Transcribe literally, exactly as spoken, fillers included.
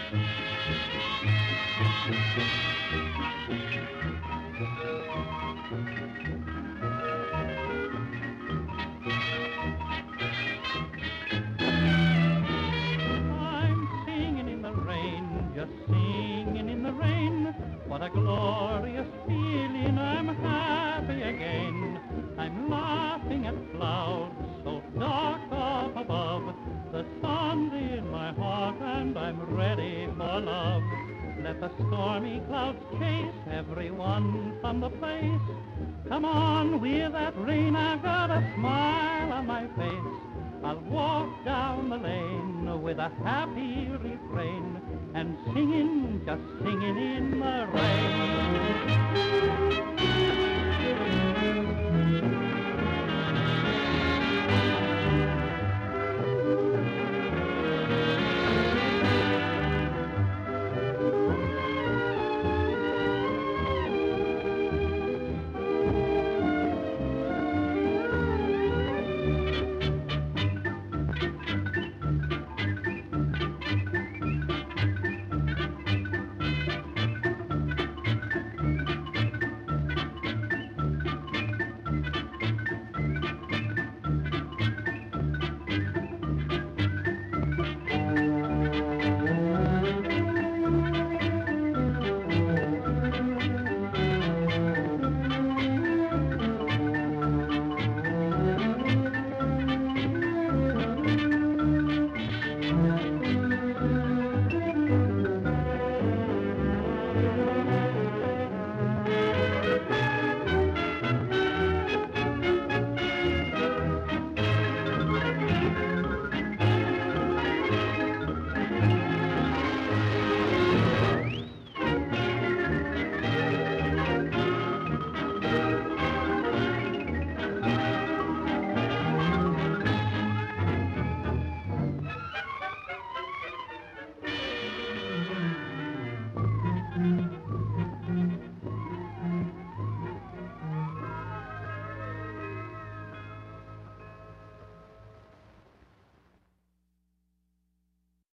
Just singing in the rain, what a glorious feeling, I'm happy again. I'm laughing at clouds so dark up above, the sun's in my heart and I'm ready for love. Let the stormy clouds chase everyone from the place. Come on with that rain, I've got a smile on my face. I'll walk down the lane with a happy refrain and singing, just singing in the rain.